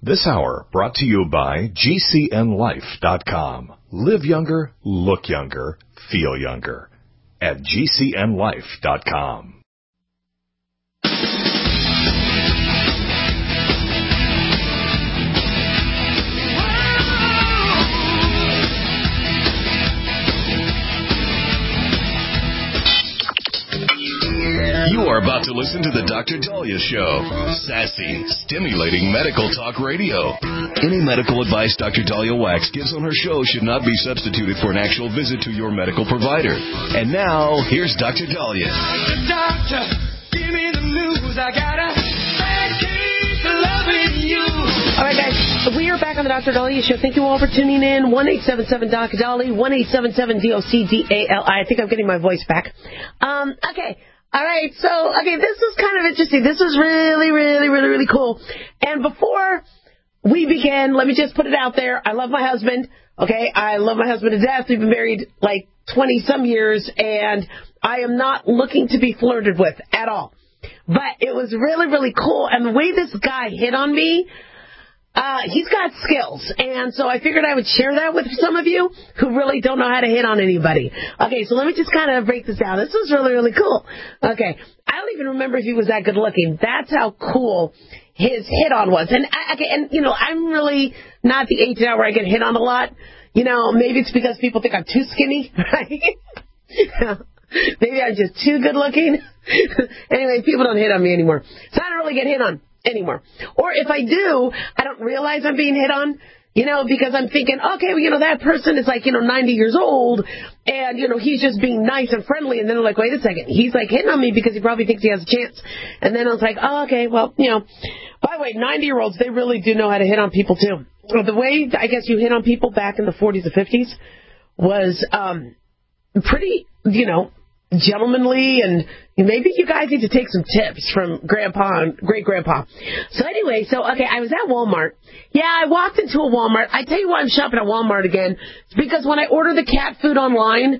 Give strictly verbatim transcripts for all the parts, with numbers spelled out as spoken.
This hour brought to you by G C N life dot com. Live younger, look younger, feel younger at G C N life dot com. You are about to listen to the Doctor Dahlia Show. Sassy, stimulating medical talk radio. Any medical advice Doctor Dahlia Wax gives on her show should not be substituted for an actual visit to your medical provider. And now, here's Doctor Dahlia. Doctor, give me the news. I got a bad case of loving you. All right, guys, we are back on the Doctor Dahlia Show. Thank you all for tuning in. one eight seven seven D O C D A L I, one eight seven seven D O C D A L I. I think I'm getting my voice back. Um, okay. All right, so, okay, this is kind of interesting. This is really, really, really, really cool. And before we begin, let me just put it out there. I love my husband, okay? I love my husband to death. We've been married like twenty-some years, and I am not looking to be flirted with at all. But it was really, really cool. And the way this guy hit on me, Uh, he's got skills, and so I figured I would share that with some of you who really don't know how to hit on anybody. Okay, so let me just kind of break this down. This was really, really cool. Okay, I don't even remember if he was that good looking. That's how cool his hit on was. And, I, okay, and you know, I'm really not the age now where I get hit on a lot. You know, maybe it's because people think I'm too skinny, right? Maybe I'm just too good looking. Anyway, people don't hit on me anymore. So I don't really get hit on anymore. Or if I do, I don't realize I'm being hit on, you know, because I'm thinking, okay, well, you know, that person is like, you know, ninety years old, and, you know, he's just being nice and friendly, and then I'm like, wait a second, he's like hitting on me because he probably thinks he has a chance. And then I was like, oh, okay, well, you know, by the way, ninety-year-olds, they really do know how to hit on people, too. The way, I guess, you hit on people back in the forties and fifties was um, pretty, you know, gentlemanly, and maybe you guys need to take some tips from Grandpa and Great-Grandpa. So anyway, so, okay, I was at Walmart. Yeah, I walked into a Walmart. I tell you why I'm shopping at Walmart again. It's because when I order the cat food online,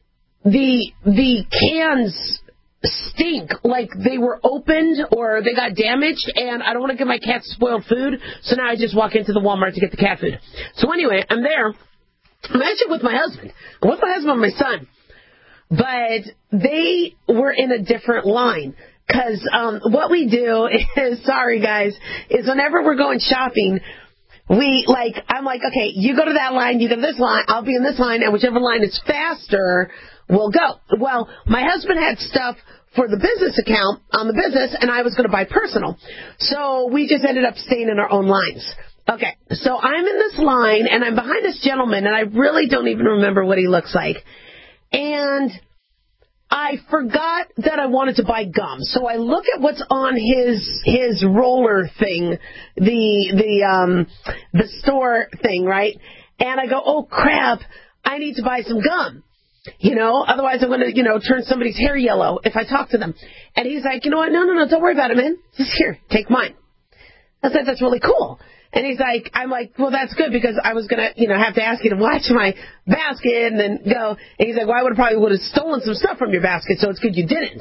the the cans stink like they were opened or they got damaged, and I don't want to give my cat spoiled food, so now I just walk into the Walmart to get the cat food. So anyway, I'm there. I'm actually with my husband. I'm with my husband and my son. But they were in a different line. Because um, what we do is, sorry guys, is whenever we're going shopping, we, like, I'm like, okay, you go to that line, you go to this line, I'll be in this line, and whichever line is faster, we'll go. Well, my husband had stuff for the business account on the business, and I was going to buy personal. So we just ended up staying in our own lines. Okay, so I'm in this line, and I'm behind this gentleman, and I really don't even remember what he looks like. And I forgot that I wanted to buy gum. So I look at what's on his his roller thing, the the um the store thing, right? And I go, "Oh crap, I need to buy some gum." You know, otherwise I'm going to, you know, turn somebody's hair yellow if I talk to them. And he's like, "You know what? No, no, no, don't worry about it, man. Just here, take mine." I said, "That's really cool." And he's like, I'm like, well, that's good because I was going to, you know, have to ask you to watch my basket and then go. And he's like, well, I would have probably would have stolen some stuff from your basket, so it's good you didn't.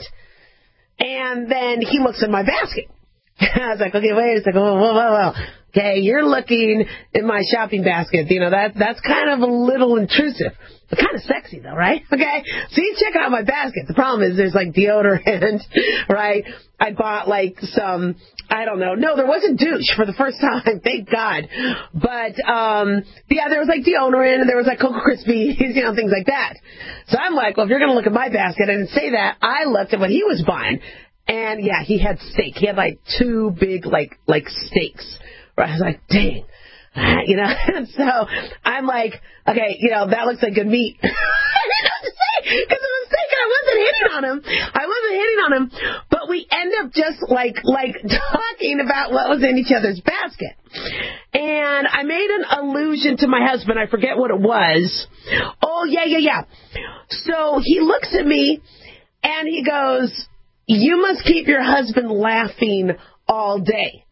And then he looks at my basket. I was like, okay, wait a second. Whoa, whoa, whoa, whoa. Okay, you're looking in my shopping basket. You know, that that's kind of a little intrusive. But kind of sexy, though, right? Okay? So he's checking out my basket. The problem is there's, like, deodorant, right? I bought, like, some, I don't know. No, there wasn't douche for the first time. Thank God. But, um, yeah, there was, like, deodorant, and there was, like, Cocoa Krispies, you know, things like that. So I'm like, well, if you're going to look at my basket, I didn't say that. I looked at what he was buying. And, yeah, he had steak. He had, like, two big, like, like steaks. Right? I was like, dang. You know, and so I'm like, okay, you know, that looks like good meat. I didn't know what to say because I was thinking I wasn't hitting on him. I wasn't hitting on him, but we end up just like like talking about what was in each other's basket. And I made an allusion to my husband. I forget what it was. Oh, yeah, yeah, yeah. So he looks at me and he goes, "You must keep your husband laughing all day."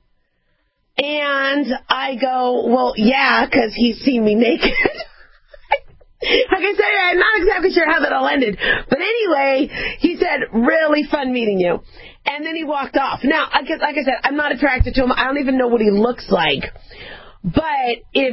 And I go, well, yeah, because he's seen me naked. I I said, I'm not exactly sure how that all ended. But anyway, he said, really fun meeting you. And then he walked off. Now, I guess, like I said, I'm not attracted to him. I don't even know what he looks like. But if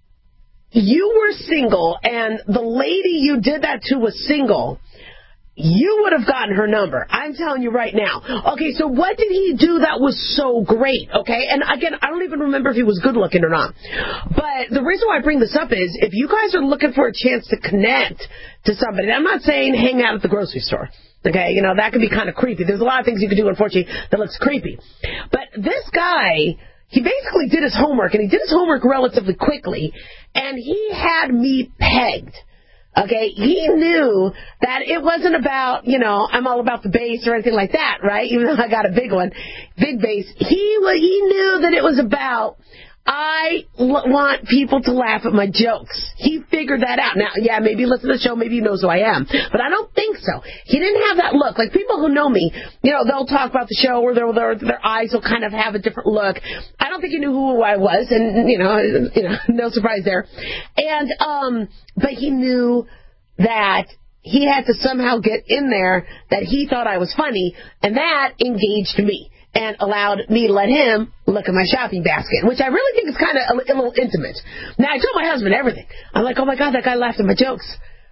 you were single and the lady you did that to was single, you would have gotten her number. I'm telling you right now. Okay, so what did he do that was so great? Okay, and again, I don't even remember if he was good looking or not. But the reason why I bring this up is if you guys are looking for a chance to connect to somebody, I'm not saying hang out at the grocery store. Okay, you know, that can be kind of creepy. There's a lot of things you can do, unfortunately, that looks creepy. But this guy, he basically did his homework, and he did his homework relatively quickly, and he had me pegged. Okay, he knew that it wasn't about, you know, I'm all about the bass or anything like that, right? Even though I got a big one, big bass. He, he knew that it was about, I l- want people to laugh at my jokes. He figured that out. Now, yeah, maybe he listens to the show, maybe he knows who I am, but I don't think so. He didn't have that look. Like people who know me, you know, they'll talk about the show or their their, their eyes will kind of have a different look. I don't think he knew who I was, and you know, you know, no surprise there. And um, but he knew that he had to somehow get in there that he thought I was funny, and that engaged me and allowed me to let him look at my shopping basket, which I really think is kind of a, a little intimate. Now, I told my husband everything. I'm like, oh, my God, that guy laughed at my jokes.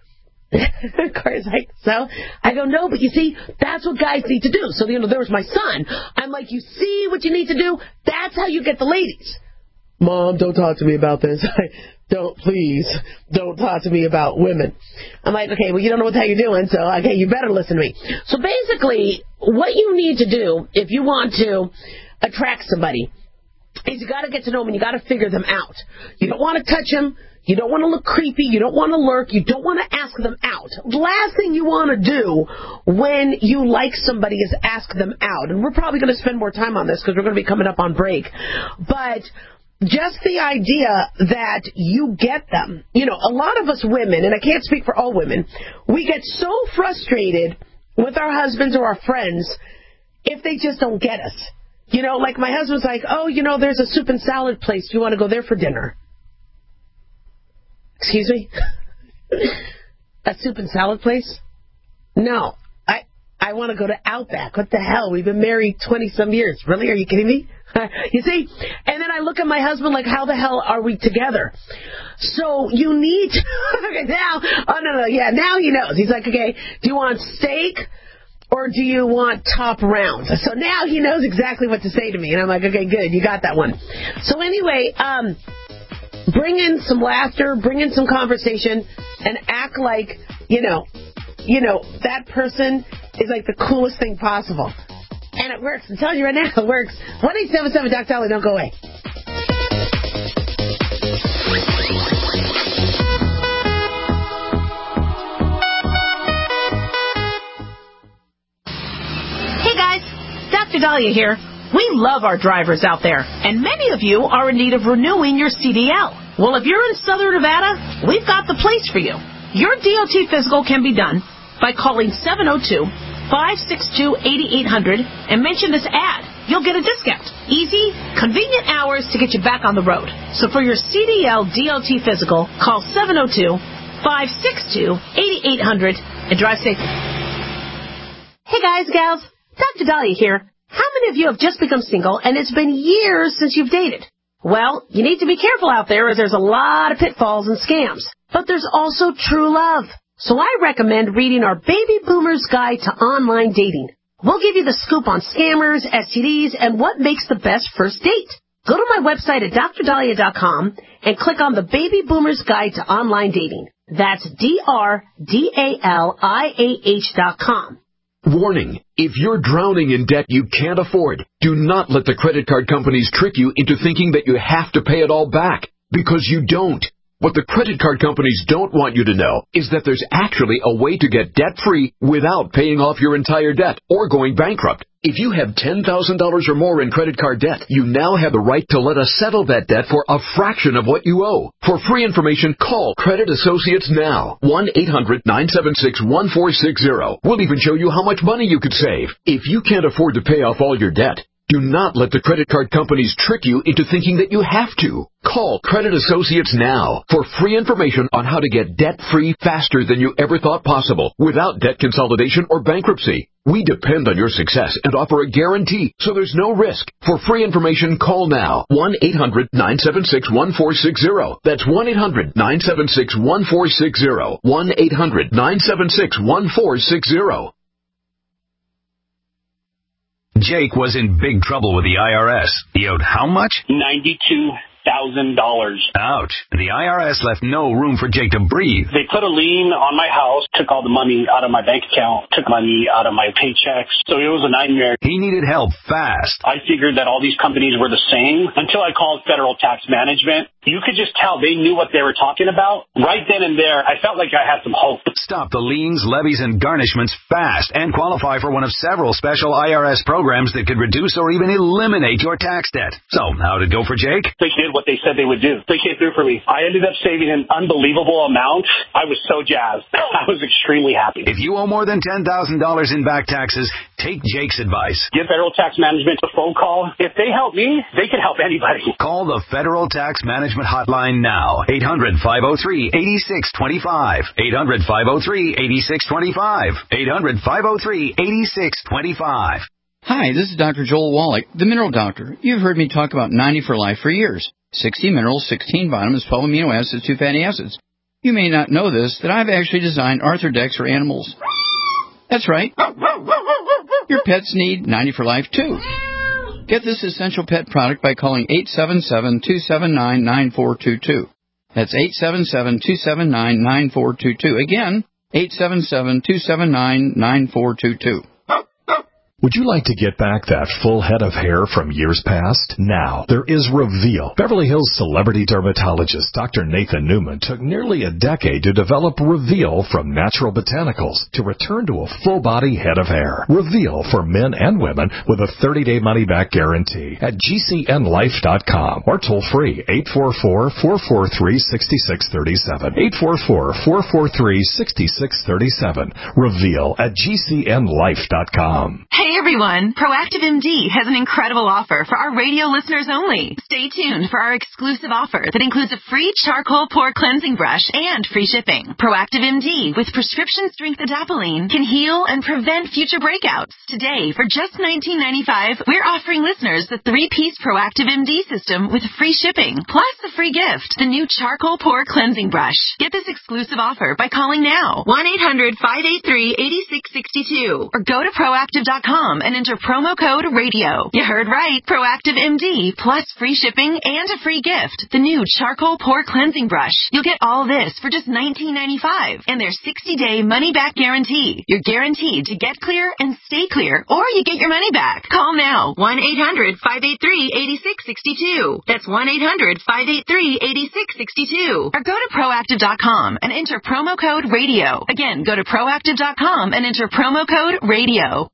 Corey's like, so? I go, no, but you see, that's what guys need to do. So, you know, there was my son. I'm like, you see what you need to do? That's how you get the ladies. Mom, don't talk to me about this. Don't, please, don't talk to me about women. I'm like, okay, well, you don't know what the hell you're doing, so, okay, you better listen to me. So basically, what you need to do if you want to attract somebody is you got to get to know them and you got to figure them out. You don't want to touch them. You don't want to look creepy. You don't want to lurk. You don't want to ask them out. The last thing you want to do when you like somebody is ask them out. And we're probably going to spend more time on this because we're going to be coming up on break. But just the idea that you get them. You know, a lot of us women, and I can't speak for all women, we get so frustrated with our husbands or our friends if they just don't get us. You know, like my husband's like, oh, you know, there's a soup and salad place. Do you want to go there for dinner? Excuse me? A soup and salad place? No. I I want to go to Outback. What the hell? We've been married twenty-some years. Really? Are you kidding me? You see? And then I look at my husband like, how the hell are we together? So you need to... Okay, now... Oh, no, no, yeah, now he knows. He's like, okay, do you want steak or do you want top round? So now he knows exactly what to say to me. And I'm like, okay, good, you got that one. So anyway, um, bring in some laughter, bring in some conversation, and act like, you know, you know, that person is like the coolest thing possible. And it works. I'm telling you right now, it works. one eight seven seven Doc Dolly, don't go away. Hey guys, Doctor Dahlia here. We love our drivers out there, and many of you are in need of renewing your C D L. Well, if you're in Southern Nevada, we've got the place for you. Your D O T physical can be done by calling seven oh two, five six two, eight eight zero zero and mention this ad. You'll get a discount. Easy, convenient hours to get you back on the road. So for your C D L D O T physical, call seven oh two, five six two, eight eight zero zero and drive safe. Hey guys, gals, Doctor Dahlia here. How many of you have just become single and it's been years since you've dated? Well, you need to be careful out there as there's a lot of pitfalls and scams. But there's also true love. So I recommend reading our Baby Boomer's Guide to Online Dating. We'll give you the scoop on scammers, S T Ds, and what makes the best first date. Go to my website at dr dahlia dot com and click on the Baby Boomer's Guide to Online Dating. That's D R D A L I A H dot com. Warning, if you're drowning in debt you can't afford, do not let the credit card companies trick you into thinking that you have to pay it all back, because you don't. What the credit card companies don't want you to know is that there's actually a way to get debt-free without paying off your entire debt or going bankrupt. If you have ten thousand dollars or more in credit card debt, you now have the right to let us settle that debt for a fraction of what you owe. For free information, call Credit Associates now. one eight hundred, nine seven six, one four six zero. We'll even show you how much money you could save. If you can't afford to pay off all your debt, Do not let the credit card companies trick you into thinking that you have to. Call Credit Associates now for free information on how to get debt-free faster than you ever thought possible without debt consolidation or bankruptcy. We depend on your success and offer a guarantee, so there's no risk. For free information, call now. one eight hundred nine seven six one four six zero. That's one eight hundred nine seven six one four six zero. one eight hundred nine seven six one four six zero. Jake was in big trouble with the I R S. He owed how much? ninety-two thousand dollars. Ouch. The I R S left no room for Jake to breathe. They put a lien on my house, took all the money out of my bank account, took money out of my paychecks. So it was a nightmare. He needed help fast. I figured that all these companies were the same until I called Federal Tax Management. You could just tell they knew what they were talking about. Right then and there, I felt like I had some hope. Stop the liens, levies, and garnishments fast and qualify for one of several special I R S programs that could reduce or even eliminate your tax debt. So, how'd it go for Jake? They did what they said they would do. They came through for me. I ended up saving an unbelievable amount. I was so jazzed. I was extremely happy. If you owe more than ten thousand dollars in back taxes, take Jake's advice. Give Federal Tax Management a phone call. If they help me, they can help anybody. Call the Federal Tax Management Hotline now. eight hundred five oh three eight six two five. eight hundred five oh three eight six two five. eight hundred five oh three eight six two five. Hi, this is Doctor Joel Wallach, the Mineral Doctor. You've heard me talk about ninety for Life for years. sixty minerals, sixteen vitamins, twelve amino acids, two fatty acids. You may not know this, that I've actually designed Arthrodex for animals. That's right. Your pets need ninety for Life, too. Get this essential pet product by calling eight seven seven, two seven nine, nine four two two. That's eight seven seven, two seven nine, nine four two two. Again, eight seven seven, two seven nine, nine four two two. Would you like to get back that full head of hair from years past? Now, there is Reveal. Beverly Hills celebrity dermatologist Doctor Nathan Newman took nearly a decade to develop Reveal from natural botanicals to return to a full-body head of hair. Reveal for men and women with a thirty-day money-back guarantee at G C N life dot com or toll-free eight four four, four four three, six six three seven. eight four four, four four three, six six three seven. Reveal at G C N life dot com. Hey everyone, Proactive M D has an incredible offer for our radio listeners only. Stay tuned for our exclusive offer that includes a free charcoal pore cleansing brush and free shipping. Proactive M D with prescription strength adapalene can heal and prevent future breakouts. Today, for just nineteen ninety-five dollars, we're offering listeners the three-piece Proactive M D system with free shipping, plus a free gift, the new charcoal pore cleansing brush. Get this exclusive offer by calling now, one eight hundred, five eight three, eight six six two, or go to proactive dot com and enter promo code radio. You heard right. Proactive M D plus free shipping and a free gift, the new charcoal pore cleansing brush. You'll get all this for just nineteen ninety-five dollars and their sixty-day money-back guarantee. You're guaranteed to get clear and stay clear, or you get your money back. Call now, one eight hundred, five eight three, eight six six two. That's one eight hundred, five eight three, eight six six two. Or go to proactive dot com and enter promo code radio. Again, go to proactive dot com and enter promo code radio.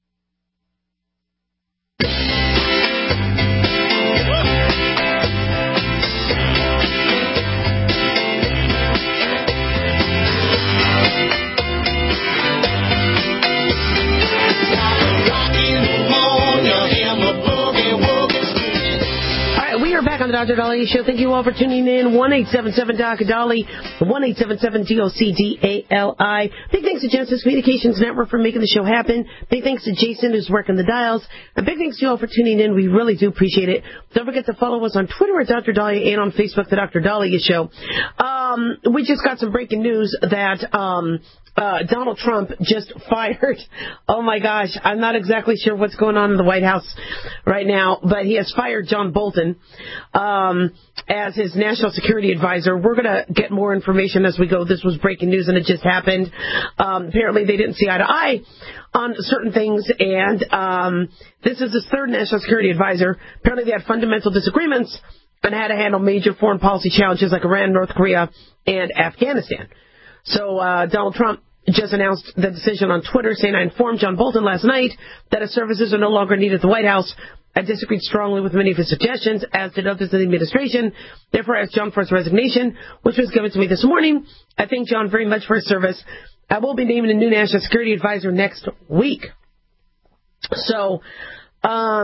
Back on the Doctor Dolly Show. Thank you all for tuning in. one eight seven seven D O C Dolly, one eight seven seven D O C D A L I. Big thanks to Genesis Communications Network for making the show happen. Big thanks to Jason who's working the dials. And big thanks to you all for tuning in. We really do appreciate it. Don't forget to follow us on Twitter at Doctor Dolly and on Facebook, the Doctor Dolly Show. Um, we just got some breaking news that um, uh, Donald Trump just fired. Oh my gosh, I'm not exactly sure what's going on in the White House right now, but he has fired John Bolton um, as his national security advisor. We're going to get more information as we go. This was breaking news and it just happened. Um, apparently they didn't see eye to eye on certain things, and um, this is his third national security advisor. Apparently they had fundamental disagreements on how to handle major foreign policy challenges like Iran, North Korea, and Afghanistan. So uh, Donald Trump just announced the decision on Twitter, saying, I informed John Bolton last night that his services are no longer needed at the White House. I disagreed strongly with many of his suggestions, as did others in the administration. Therefore, I asked John for his resignation, which was given to me this morning. I thank John very much for his service. I will be naming a new national security advisor next week. So, um,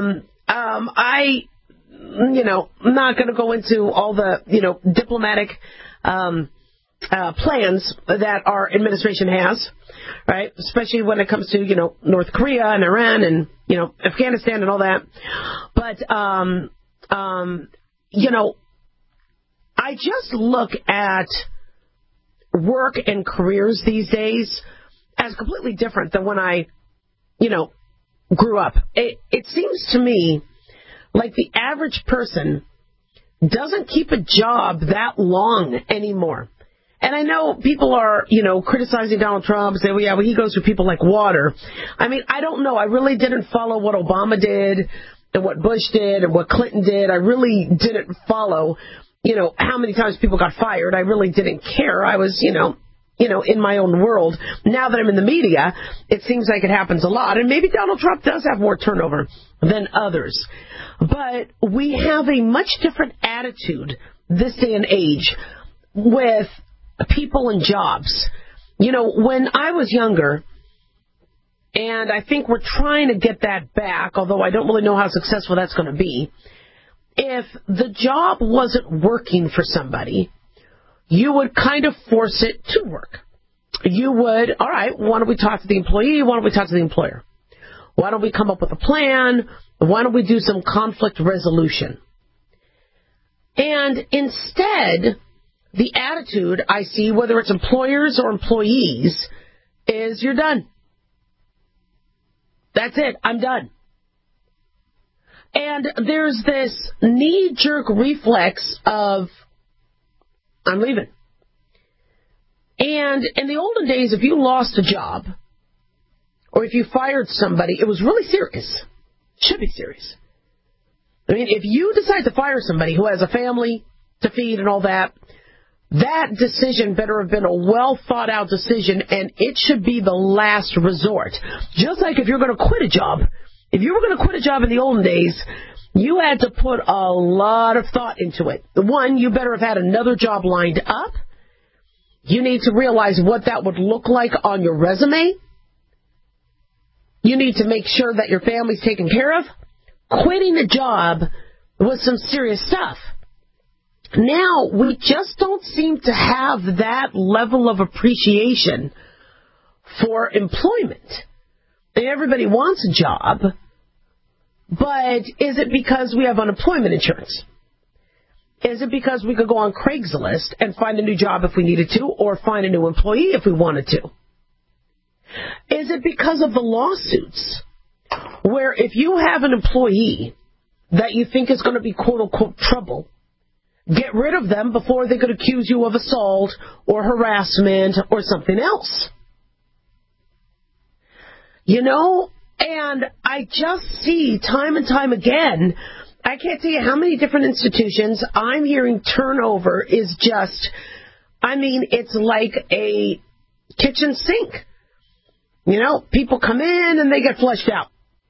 Um, I, you know, I'm not going to go into all the, you know, diplomatic um, uh, plans that our administration has, right? Especially when it comes to, you know, North Korea and Iran and, you know, Afghanistan and all that. But, um, um, you know, I just look at work and careers these days as completely different than when I, you know, grew up. It, it seems to me like the average person doesn't keep a job that long anymore. And I know people are, you know, criticizing Donald Trump, saying, well, yeah, well, he goes through people like water. I mean, I don't know. I really didn't follow what Obama did and what Bush did and what Clinton did. I really didn't follow, you know, how many times people got fired. I really didn't care. I was, you know, you know, in my own world. Now that I'm in the media, it seems like it happens a lot. And maybe Donald Trump does have more turnover than others. But we have a much different attitude this day and age with people and jobs. You know, when I was younger, and I think we're trying to get that back, although I don't really know how successful that's going to be, if the job wasn't working for somebody, you would kind of force it to work. You would, all right, why don't we talk to the employee? Why don't we talk to the employer? Why don't we come up with a plan? Why don't we do some conflict resolution? And instead, the attitude I see, whether it's employers or employees, is you're done. That's it. I'm done. And there's this knee-jerk reflex of, I'm leaving. And in the olden days, if you lost a job or if you fired somebody, it was really serious. Should be serious. I mean, if you decide to fire somebody who has a family to feed and all that, that decision better have been a well-thought-out decision, and it should be the last resort. Just like if you're going to quit a job. If you were going to quit a job in the olden days, you had to put a lot of thought into it. One, you better have had another job lined up. You need to realize what that would look like on your resume. You need to make sure that your family's taken care of. Quitting a job was some serious stuff. Now, we just don't seem to have that level of appreciation for employment. Everybody wants a job, but is it because we have unemployment insurance? Is it because we could go on Craigslist and find a new job if we needed to, or find a new employee if we wanted to? Is it because of the lawsuits, where if you have an employee that you think is going to be quote-unquote trouble, get rid of them before they could accuse you of assault or harassment or something else? You know, and I just see time and time again, I can't tell you how many different institutions I'm hearing turnover is just, I mean, it's like a kitchen sink. You know, people come in and they get flushed out.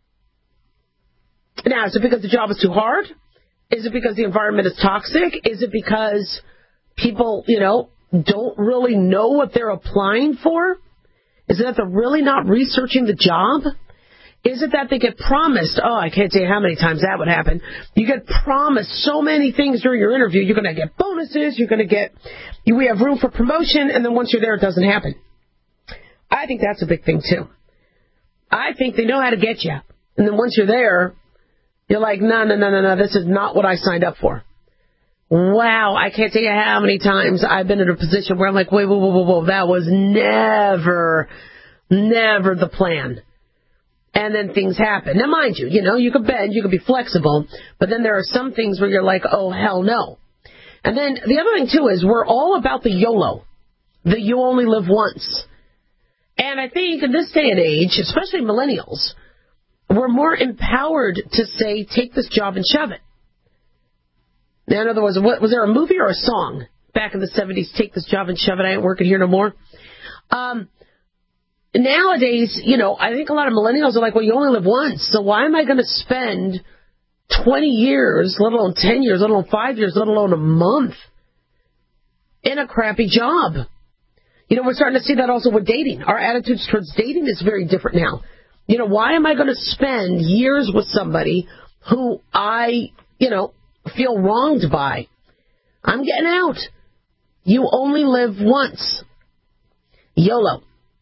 Now, is it because the job is too hard? Is it because the environment is toxic? Is it because people, you know, don't really know what they're applying for? Is it that they're really not researching the job? Is it that they get promised, oh, I can't tell you how many times that would happen. You get promised so many things during your interview. You're going to get bonuses. You're going to get, we have room for promotion. And then once you're there, it doesn't happen. I think that's a big thing, too. I think they know how to get you. And then once you're there, you're like, no, no, no, no, no, this is not what I signed up for. Wow, I can't tell you how many times I've been in a position where I'm like, wait, whoa, whoa, whoa, whoa, that was never, never the plan. And then things happen. Now, mind you, you know, you could bend, you could be flexible, but then there are some things where you're like, oh, hell no. And then the other thing, too, is we're all about the YOLO, the you only live once. And I think in this day and age, especially millennials, we're more empowered to say, take this job and shove it. Now, in other words, what, was there a movie or a song back in the seventies, take this job and shove it, I ain't working here no more? Um, nowadays, you know, I think a lot of millennials are like, well, you only live once, so why am I going to spend twenty years, let alone ten years, let alone five years, let alone a month in a crappy job? You know, we're starting to see that also with dating. Our attitudes towards dating is very different now. You know, why am I going to spend years with somebody who I, you know, feel wronged by. I'm getting out. You only live once. YOLO.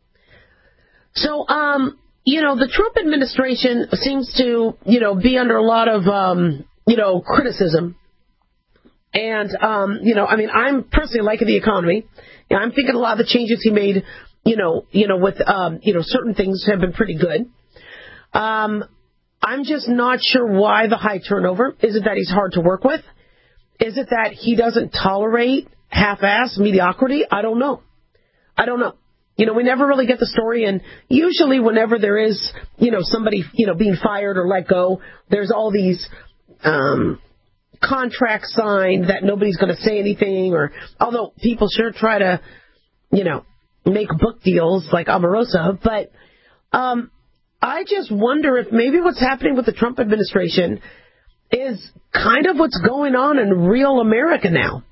So, um, you know, the Trump administration seems to, you know, be under a lot of, um, you know, criticism. And, um, you know, I mean, I'm personally liking the economy. You know, I'm thinking a lot of the changes he made, you know, you know, with, um, you know, certain things have been pretty good. Um, I'm just not sure why the high turnover. Is it that he's hard to work with? Is it that he doesn't tolerate half-ass mediocrity? I don't know. I don't know. You know, we never really get the story, and usually whenever there is, you know, somebody, you know, being fired or let go, there's all these um, contracts signed that nobody's going to say anything, or although people sure try to, you know, make book deals like Omarosa, but um, I just wonder if maybe what's happening with the Trump administration is kind of what's going on in real America now.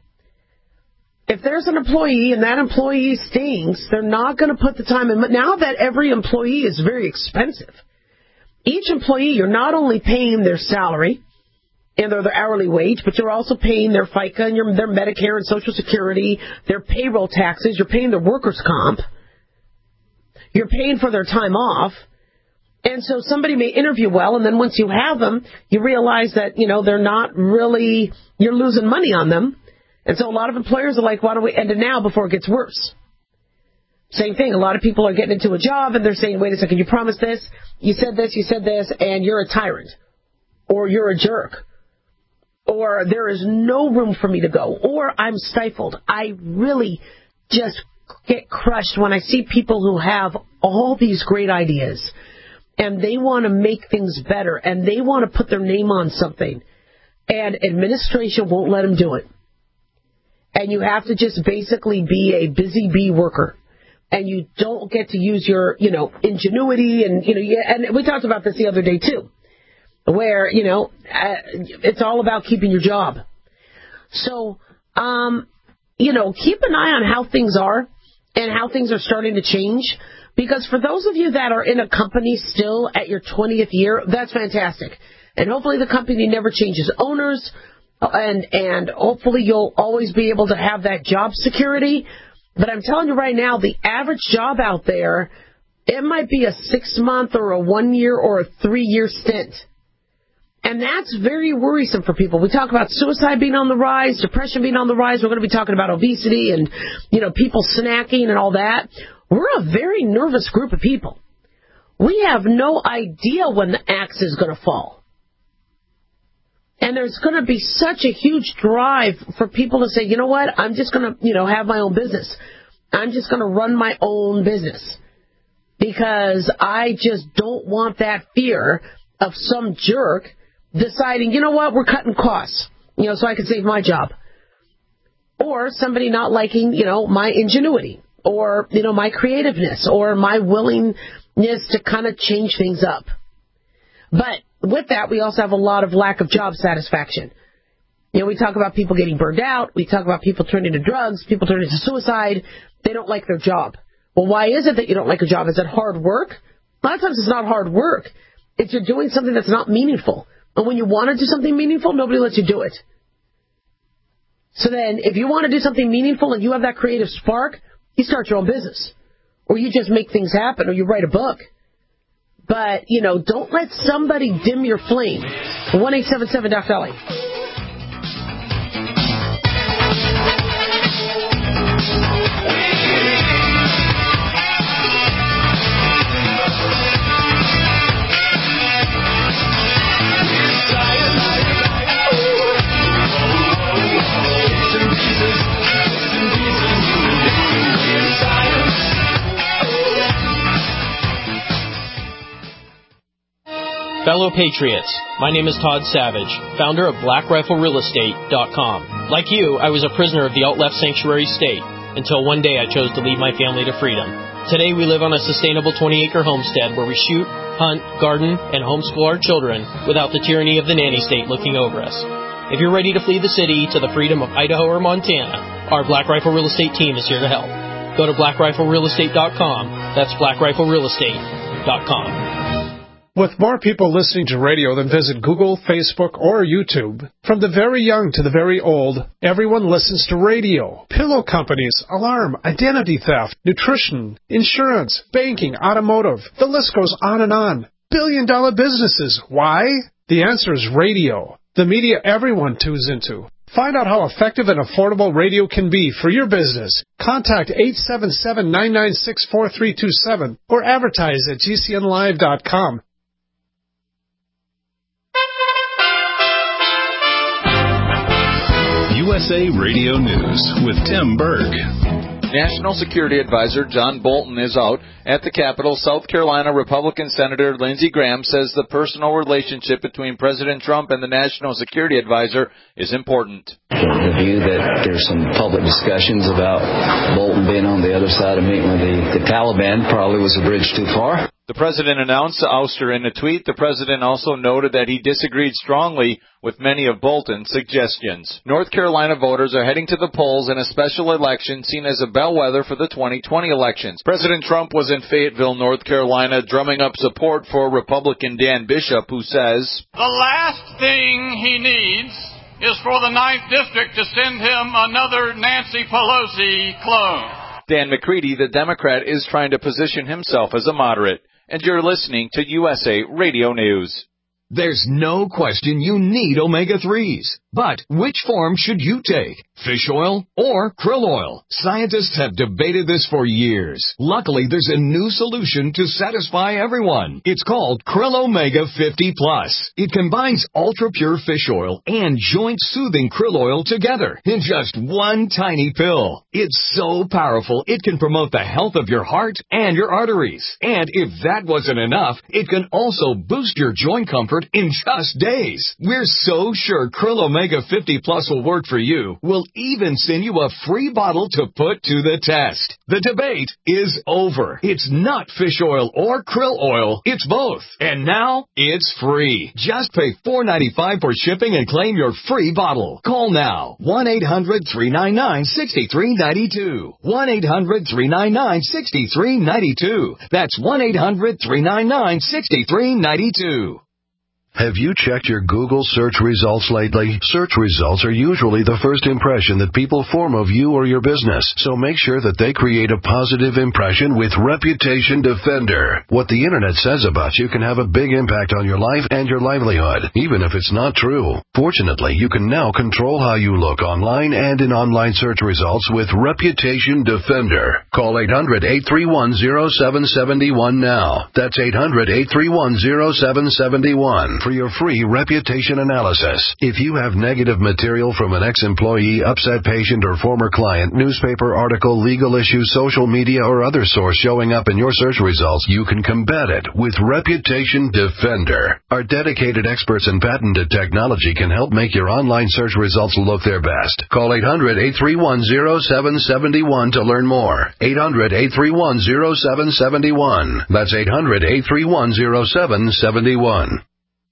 If there's an employee and that employee stinks, they're not going to put the time in. But now that every employee is very expensive, each employee, you're not only paying their salary and their, their hourly wage, but you're also paying their FICA and your, their Medicare and Social Security, their payroll taxes, you're paying their workers' comp, you're paying for their time off. And so somebody may interview well, and then once you have them, you realize that, you know, they're not really, you're losing money on them. And so a lot of employers are like, why don't we end it now before it gets worse? Same thing. A lot of people are getting into a job and they're saying, wait a second, you promised this, you said this, you said this, and you're a tyrant. Or you're a jerk. Or there is no room for me to go. Or I'm stifled. I really just get crushed when I see people who have all these great ideas and they want to make things better and they want to put their name on something. And administration won't let them do it. And you have to just basically be a busy bee worker. And you don't get to use your, you know, ingenuity. And, you know, and we talked about this the other day, too, where, you know, uh, it's all about keeping your job. So, um, you know, keep an eye on how things are and how things are starting to change. Because for those of you that are in a company still at your twentieth year, that's fantastic. And hopefully the company never changes owners. And and hopefully you'll always be able to have that job security. But I'm telling you right now, the average job out there, it might be a six-month or a one-year or a three-year stint. And that's very worrisome for people. We talk about suicide being on the rise, depression being on the rise. We're going to be talking about obesity and, you know, people snacking and all that. We're a very nervous group of people. We have no idea when the axe is going to fall. And there's going to be such a huge drive for people to say, you know what, I'm just going to, you know, have my own business. I'm just going to run my own business. Because I just don't want that fear of some jerk deciding, you know what, we're cutting costs, you know, so I can save my job. Or somebody not liking, you know, my ingenuity or, you know, my creativeness or my willingness to kind of change things up. But with that, we also have a lot of lack of job satisfaction. You know, we talk about people getting burned out. We talk about people turning to drugs, people turning to suicide. They don't like their job. Well, why is it that you don't like a job? Is it hard work? A lot of times it's not hard work. It's you're doing something that's not meaningful. And when you want to do something meaningful, nobody lets you do it. So then if you want to do something meaningful and you have that creative spark, you start your own business. Or you just make things happen, or you write a book. But, you know, don't let somebody dim your flame. one eight seven seven Doctor Dolly. Fellow Patriots, my name is Todd Savage, founder of Black Rifle Real Estate dot com. Like you, I was a prisoner of the alt-left sanctuary state, until one day I chose to lead my family to freedom. Today we live on a sustainable twenty-acre homestead where we shoot, hunt, garden, and homeschool our children without the tyranny of the nanny state looking over us. If you're ready to flee the city to the freedom of Idaho or Montana, our Black Rifle Real Estate team is here to help. Go to Black Rifle Real Estate dot com. That's Black Rifle Real Estate dot com. With more people listening to radio than visit Google, Facebook, or YouTube, from the very young to the very old, everyone listens to radio. Pillow companies, alarm, identity theft, nutrition, insurance, banking, automotive. The list goes on and on. Billion dollar businesses. Why? The answer is radio. The media everyone tunes into. Find out how effective and affordable radio can be for your business. Contact eight seven seven, nine nine six, four three two seven or advertise at G C N live dot com. U S A Radio News with Tim Berg. National Security Advisor John Bolton is out at the Capitol. South Carolina Republican Senator Lindsey Graham says the personal relationship between President Trump and the National Security Advisor is important. The view that there's some public discussions about Bolton being on the other side of meeting with the, the Taliban probably was a bridge too far. The president announced the ouster in a tweet. The president also noted that he disagreed strongly with many of Bolton's suggestions. North Carolina voters are heading to the polls in a special election seen as a bellwether for the twenty twenty elections. President Trump was in Fayetteville, North Carolina, drumming up support for Republican Dan Bishop, who says, "The last thing he needs is for the ninth District to send him another Nancy Pelosi clone." Dan McCready, the Democrat, is trying to position himself as a moderate. And you're listening to U S A Radio News. There's no question you need omega threes. But which form should you take? Fish oil or krill oil? Scientists have debated this for years. Luckily, there's a new solution to satisfy everyone. It's called Krill Omega fifty plus. It combines ultra-pure fish oil and joint-soothing krill oil together in just one tiny pill. It's so powerful, it can promote the health of your heart and your arteries. And if that wasn't enough, it can also boost your joint comfort in just days. We're so sure Krill Omega fifty plus will work for you. We'll even send you a free bottle to put to the test. The debate is over. It's not fish oil or krill oil. It's both. And now it's free. Just pay four dollars and ninety-five cents for shipping and claim your free bottle. Call now. one eight hundred, three nine nine, six three nine two. one eight hundred, three nine nine, six three nine two. That's one eight hundred, three nine nine, six three nine two. Have you checked your Google search results lately? Search results are usually the first impression that people form of you or your business, so make sure that they create a positive impression with Reputation Defender. What the Internet says about you can have a big impact on your life and your livelihood, even if it's not true. Fortunately, you can now control how you look online and in online search results with Reputation Defender. Call eight hundred, eight three one, zero seven seven one now. That's eight hundred, eight three one, zero seven seven one. For your free reputation analysis. If you have negative material from an ex-employee, upset patient, or former client, newspaper article, legal issue, social media, or other source showing up in your search results, you can combat it with Reputation Defender. Our dedicated experts in patented technology can help make your online search results look their best. Call eight hundred, eight three one, zero seven seven one to learn more. eight hundred, eight three one, zero seven seven one. That's eight hundred, eight three one, zero seven seven one.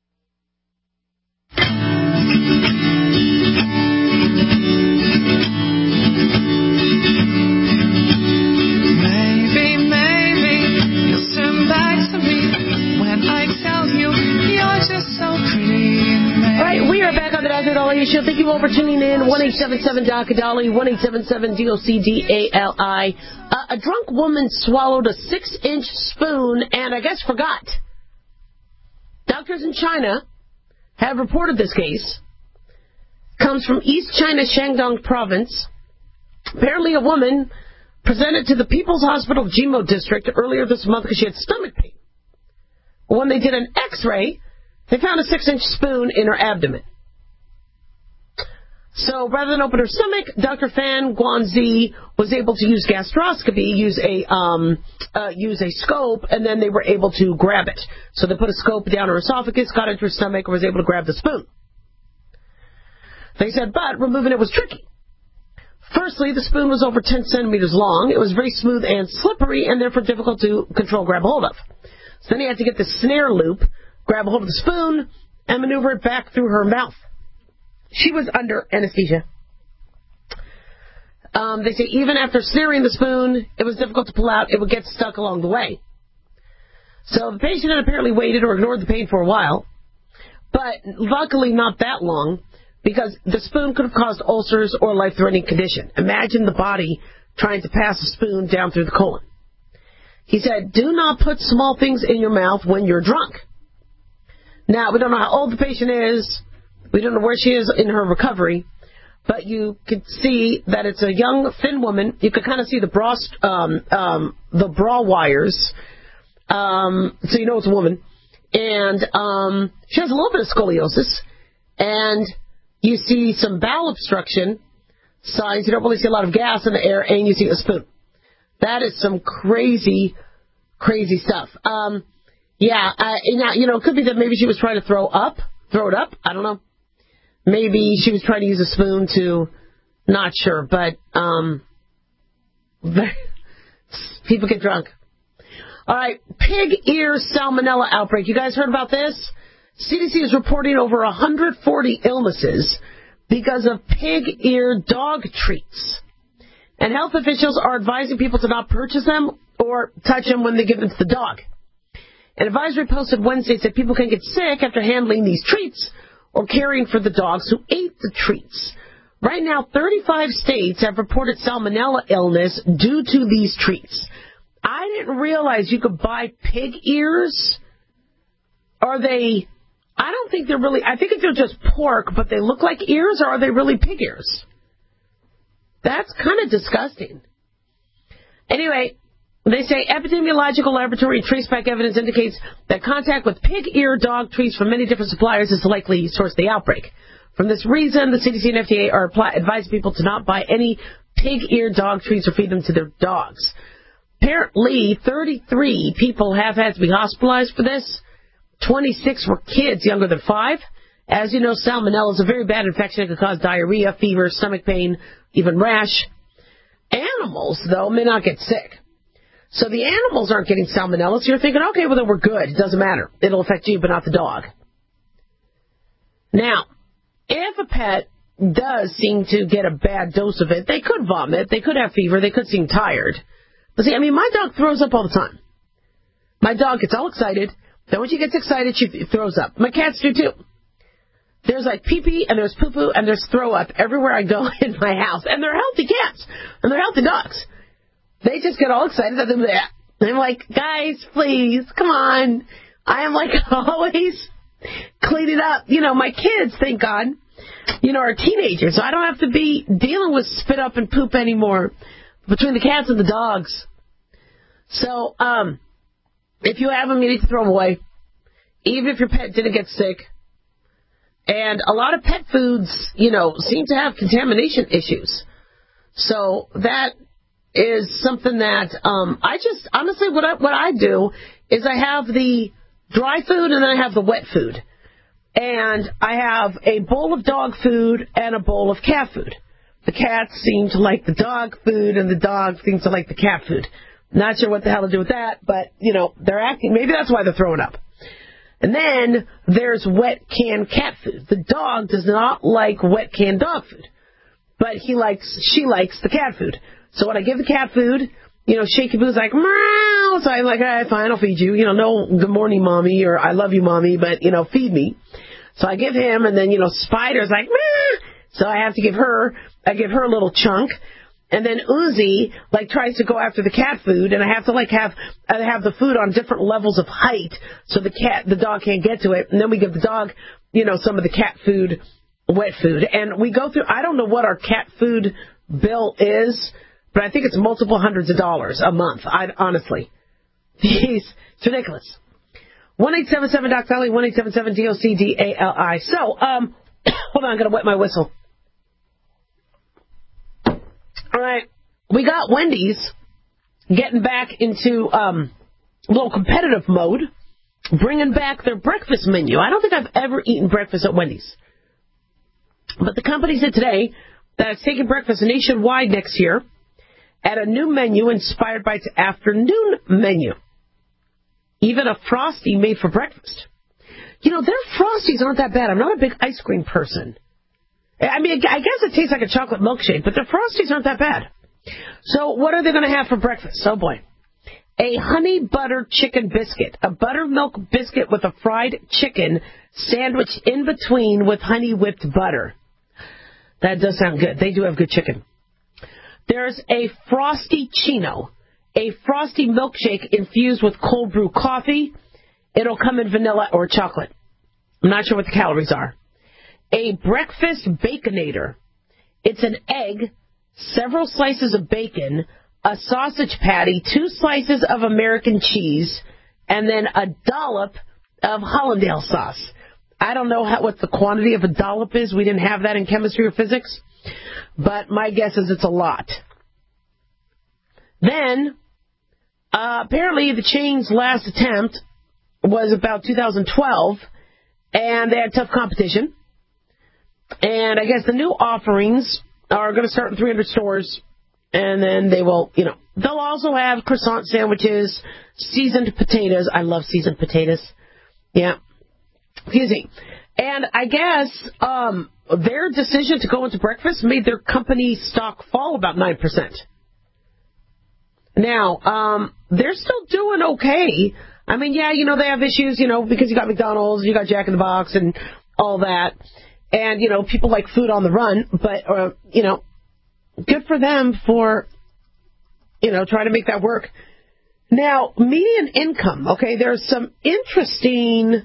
Doctor Dolly Show. Thank you all for tuning in. one eight seven seven D O C Dolly, one eight seven seven D O C D A L I. Uh, a drunk woman swallowed a six-inch spoon and I guess forgot. Doctors in China have reported this case. Comes from East China's Shandong province. Apparently a woman presented to the People's Hospital Jimo district earlier this month because she had stomach pain. When they did an x-ray, they found a six-inch spoon in her abdomen. So rather than open her stomach, Doctor Fan Guanzi was able to use gastroscopy, use a um, uh, use a scope, and then they were able to grab it. So they put a scope down her esophagus, got into her stomach, and was able to grab the spoon. They said, but removing it was tricky. Firstly, the spoon was over ten centimeters long. It was very smooth and slippery, and therefore difficult to control, grab hold of. So then he had to get the snare loop, grab a hold of the spoon, and maneuver it back through her mouth. She was under anesthesia. Um, they say even after snaring the spoon, it was difficult to pull out. It would get stuck along the way. So the patient had apparently waited or ignored the pain for a while, but luckily not that long, because the spoon could have caused ulcers or life-threatening condition. Imagine the body trying to pass a spoon down through the colon. He said, do not put small things in your mouth when you're drunk. Now, we don't know how old the patient is. We don't know where she is in her recovery. But you could see that it's a young, thin woman. You could kind of see the bra, um, um, the bra wires. Um, so you know it's a woman. And um, she has a little bit of scoliosis. And you see some bowel obstruction signs. You don't really see a lot of gas in the air. And you see a spoon. That is some crazy, crazy stuff. Um, yeah, uh, now, you know, it could be that maybe she was trying to throw up, throw it up. I don't know. Maybe she was trying to use a spoon to, not sure, but um, people get drunk. All right, pig ear salmonella outbreak. You guys heard about this? C D C is reporting over one hundred forty illnesses because of pig ear dog treats. And health officials are advising people to not purchase them or touch them when they give them to the dog. An advisory posted Wednesday said people can get sick after handling these treats or caring for the dogs who ate the treats. Right now, thirty-five states have reported salmonella illness due to these treats. I didn't realize you could buy pig ears. Are they, I don't think they're really, I think they're just pork, but they look like ears, or are they really pig ears? That's kind of disgusting. Anyway, they say epidemiological laboratory and traceback evidence indicates that contact with pig ear dog treats from many different suppliers is the likely source of the outbreak. From this reason, the C D C and F D A are advising people to not buy any pig ear dog treats or feed them to their dogs. Apparently, thirty-three people have had to be hospitalized for this. twenty-six were kids younger than five. As you know, salmonella is a very bad infection. It can cause diarrhea, fever, stomach pain, even rash. Animals, though, may not get sick. So the animals aren't getting salmonella, so you're thinking, okay, well, then we're good. It doesn't matter. It'll affect you, but not the dog. Now, if a pet does seem to get a bad dose of it, they could vomit, they could have fever, they could seem tired. But see, I mean, my dog throws up all the time. My dog gets all excited. Then when she gets excited, she throws up. My cats do, too. There's like pee-pee, and there's poo-poo, and there's throw-up everywhere I go in my house. And they're healthy cats, and they're healthy dogs. They just get all excited that they're there. And I'm like, guys, please, come on. I am like always cleaning up. You know, my kids, thank God, you know, are teenagers, so I don't have to be dealing with spit up and poop anymore between the cats and the dogs. So, um, if you have them, you need to throw them away, even if your pet didn't get sick. And a lot of pet foods, you know, seem to have contamination issues. So that is something that um, I just, honestly, what I, what I do is I have the dry food and then I have the wet food. And I have a bowl of dog food and a bowl of cat food. The cats seem to like the dog food and the dog seems to like the cat food. Not sure what the hell to do with that, but, you know, they're acting, maybe that's why they're throwing up. And then there's wet canned cat food. The dog does not like wet canned dog food, but he likes, she likes the cat food. So when I give the cat food, you know, Shaky Boo's like, meow. So I'm like, all right, fine, I'll feed you. You know, no good morning, mommy, or I love you, mommy, but, you know, feed me. So I give him, and then, you know, Spider's like, meow. So I have to give her, I give her a little chunk. And then Uzi, like, tries to go after the cat food, and I have to, like, have I have the food on different levels of height so the cat, the dog can't get to it. And then we give the dog, you know, some of the cat food, wet food. And we go through, I don't know what our cat food bill is, but I think it's multiple hundreds of dollars a month, I honestly. Jeez, it's ridiculous. one eight seven seven D O C D A L I, one eight seven seven D O C D A L I. So, um, hold on, I'm going to wet my whistle. All right, we got Wendy's getting back into um, a little competitive mode, bringing back their breakfast menu. I don't think I've ever eaten breakfast at Wendy's. But the company said today that it's taking breakfast nationwide next year at a new menu inspired by its afternoon menu. Even a Frosty made for breakfast. You know, their Frosties aren't that bad. I'm not a big ice cream person. I mean, I guess it tastes like a chocolate milkshake, but the Frosties aren't that bad. So what are they going to have for breakfast? Oh, boy. a honey butter chicken biscuit, a buttermilk biscuit with a fried chicken sandwiched in between with honey whipped butter. That does sound good. They do have good chicken. There's a Frosty Chino, a frosty milkshake infused with cold brew coffee. It'll come in vanilla or chocolate. I'm not sure what the calories are. A breakfast Baconator. It's an egg, several slices of bacon, a sausage patty, two slices of American cheese, and then a dollop of Hollandaise sauce. I don't know how, what the quantity of a dollop is. We didn't have that in chemistry or physics. But my guess is it's a lot. Then, uh, apparently the chain's last attempt was about two thousand twelve, and they had tough competition. And I guess the new offerings are going to start in three hundred stores, and then they will, you know, they'll also have croissant sandwiches, seasoned potatoes. I love seasoned potatoes. Yeah. Excuse me. And I guess um, their decision to go into breakfast made their company stock fall about nine percent. Now, um, they're still doing okay. I mean, yeah, you know, they have issues, you know, because you got McDonald's, you got Jack in the Box and all that. And, you know, people like food on the run. But, uh, you know, good for them for, you know, trying to make that work. Now, median income, okay, there's some interesting...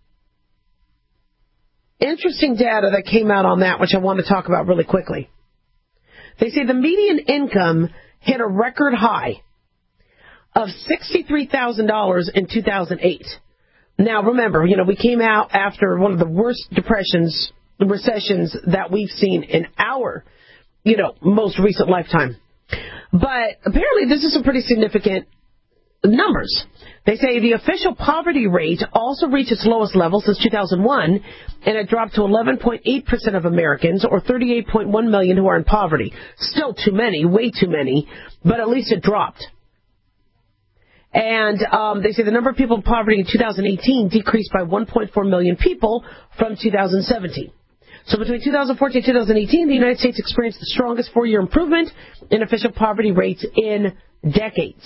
Interesting data that came out on that, which I want to talk about really quickly. They say the median income hit a record high of sixty-three thousand dollars in two thousand eight. Now, remember, you know, we came out after one of the worst depressions, recessions that we've seen in our, you know, most recent lifetime. But apparently this is some pretty significant numbers. They say the official poverty rate also reached its lowest level since two thousand one, and it dropped to eleven point eight percent of Americans, or thirty-eight point one million who are in poverty. Still too many, way too many, but at least it dropped. And um, they say the number of people in poverty in two thousand eighteen decreased by one point four million people from two thousand seventeen. So between two thousand fourteen and two thousand eighteen, the United States experienced the strongest four-year improvement in official poverty rates in decades.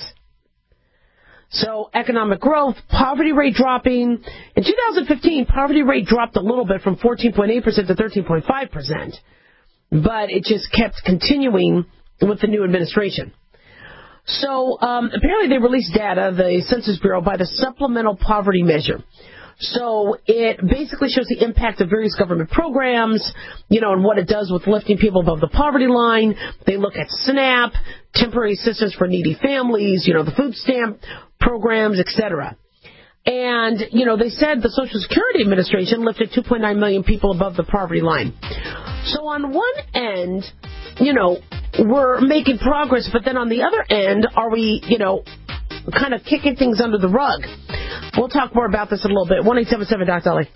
So economic growth, poverty rate dropping. In two thousand fifteen, poverty rate dropped a little bit from fourteen point eight percent to thirteen point five percent. But it just kept continuing with the new administration. So um, apparently they released data, the Census Bureau, by the Supplemental Poverty Measure. So it basically shows the impact of various government programs, you know, and what it does with lifting people above the poverty line. They look at SNAP, temporary assistance for needy families, you know, the food stamp programs, et cetera. And, you know, they said the Social Security Administration lifted two point nine million people above the poverty line. So on one end, you know, we're making progress, but then on the other end, are we, you know, kind of kicking things under the rug? We'll talk more about this in a little bit. one eight seven seven Doctor Dolly.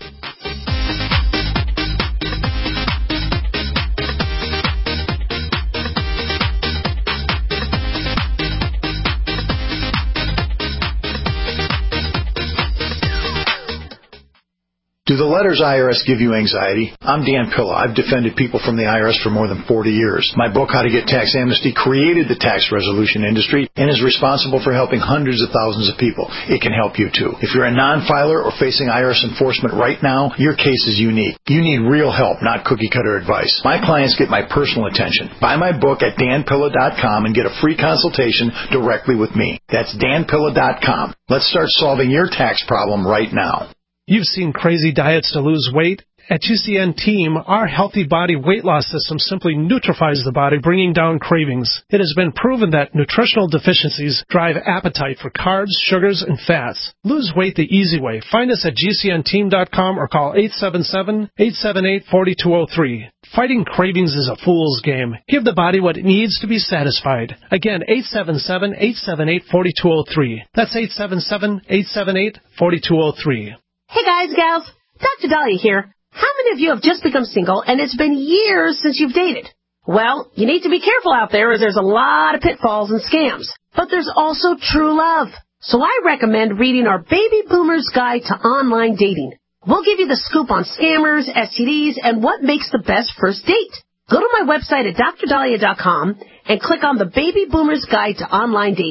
Do the letters I R S give you anxiety? I'm Dan Pilla. I've defended people from the I R S for more than forty years. My book, How to Get Tax Amnesty, created the tax resolution industry and is responsible for helping hundreds of thousands of people. It can help you too. If you're a non-filer or facing I R S enforcement right now, your case is unique. You need real help, not cookie-cutter advice. My clients get my personal attention. Buy my book at dan pilla dot com and get a free consultation directly with me. That's dan pilla dot com. Let's start solving your tax problem right now. You've seen crazy diets to lose weight. At G C N Team, our Healthy Body weight loss system simply neutralizes the body, bringing down cravings. It has been proven that nutritional deficiencies drive appetite for carbs, sugars, and fats. Lose weight the easy way. Find us at G C N team dot com or call eight seven seven, eight seven eight, four two zero three. Fighting cravings is a fool's game. Give the body what it needs to be satisfied. Again, eight seven seven, eight seven eight, four two zero three. That's eight seven seven, eight seven eight, four two zero three. Hey guys, gals, Doctor Dahlia here. How many of you have just become single and it's been years since you've dated? Well, you need to be careful out there as there's a lot of pitfalls and scams. But there's also true love. So I recommend reading our Baby Boomer's Guide to Online Dating. We'll give you the scoop on scammers, S T Ds, and what makes the best first date. Go to my website at dr dahlia dot com and click on the Baby Boomer's Guide to Online Dating.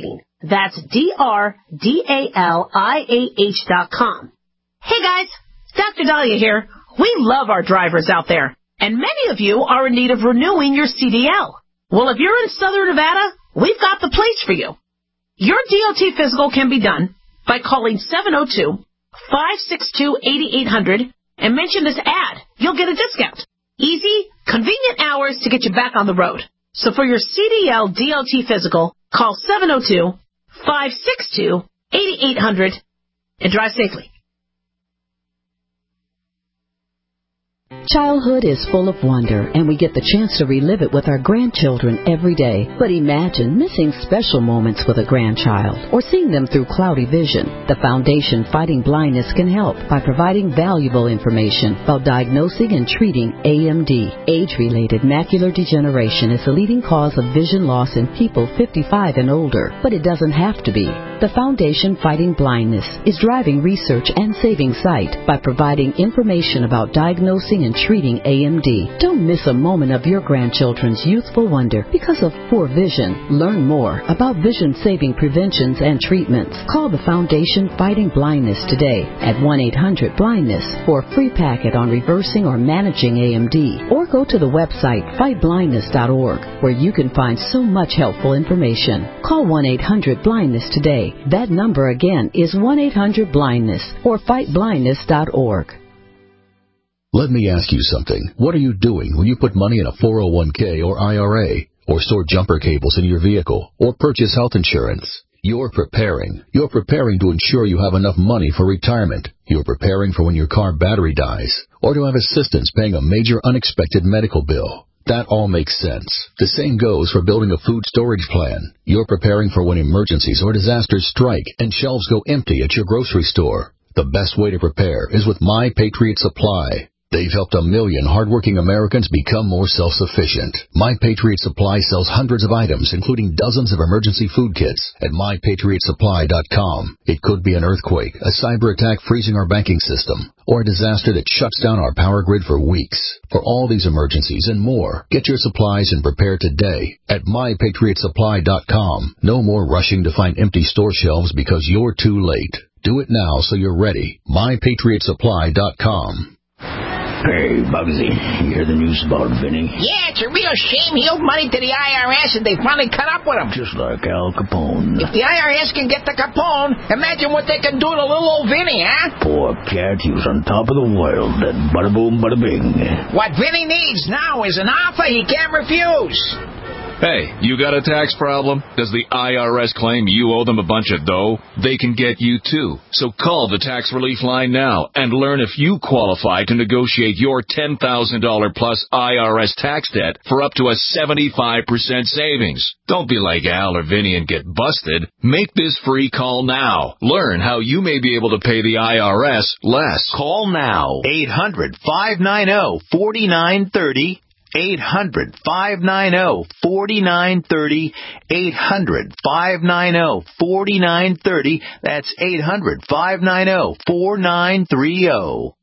That's D R D A L I A H dot com. Hey guys, Doctor Dahlia here. We love our drivers out there, and many of you are in need of renewing your C D L. Well, if you're in Southern Nevada, we've got the place for you. Your D O T physical can be done by calling seven oh two, five six two, eight eight hundred and mention this ad. You'll get a discount. Easy, convenient hours to get you back on the road. So for your C D L D O T physical, call seven oh two, five six two, eight eight hundred and drive safely. Childhood is full of wonder, and we get the chance to relive it with our grandchildren every day. But imagine missing special moments with a grandchild or seeing them through cloudy vision. The Foundation Fighting Blindness can help by providing valuable information about diagnosing and treating A M D. Age-related macular degeneration is the leading cause of vision loss in people fifty-five and older, but it doesn't have to be. The Foundation Fighting Blindness is driving research and saving sight by providing information about diagnosing and treating A M D. Don't miss a moment of your grandchildren's youthful wonder because of poor vision. Learn more about vision-saving preventions and treatments. Call the Foundation Fighting Blindness today at one eight hundred blindness for a free packet on reversing or managing A M D. Or go to the website fight blindness dot org where you can find so much helpful information. Call one eight hundred blindness today. That number again is one eight hundred blindness or fight blindness dot org. Let me ask you something. What are you doing when you put money in a four oh one k or I R A, or store jumper cables in your vehicle, or purchase health insurance? You're preparing. You're preparing to ensure you have enough money for retirement. You're preparing for when your car battery dies, or to have assistance paying a major unexpected medical bill. That all makes sense. The same goes for building a food storage plan. You're preparing for when emergencies or disasters strike and shelves go empty at your grocery store. The best way to prepare is with My Patriot Supply. They've helped a million hardworking Americans become more self-sufficient. My Patriot Supply sells hundreds of items, including dozens of emergency food kits at my patriot supply dot com. It could be an earthquake, a cyber attack freezing our banking system, or a disaster that shuts down our power grid for weeks. For all these emergencies and more, get your supplies and prepare today at my patriot supply dot com. No more rushing to find empty store shelves because you're too late. Do it now so you're ready. my patriot supply dot com. Hey, Bugsy, you hear the news about Vinny? Yeah, it's a real shame. He owed money to the I R S, and they finally cut up with him. Just like Al Capone. If the I R S can get to Capone, imagine what they can do to little old Vinny, huh? Poor cat, he was on top of the world. Then bada boom, bada bing. What Vinny needs now is an offer he can't refuse. Hey, you got a tax problem? Does the I R S claim you owe them a bunch of dough? They can get you too. So call the tax relief line now and learn if you qualify to negotiate your ten thousand dollars plus I R S tax debt for up to a seventy-five percent savings. Don't be like Al or Vinny and get busted. Make this free call now. Learn how you may be able to pay the I R S less. Call now. eight hundred, five nine zero, four nine three zero. eight hundred, five nine zero, four nine three zero. eight hundred, five nine zero, four nine three zero. That's eight hundred, five nine zero, four nine three zero.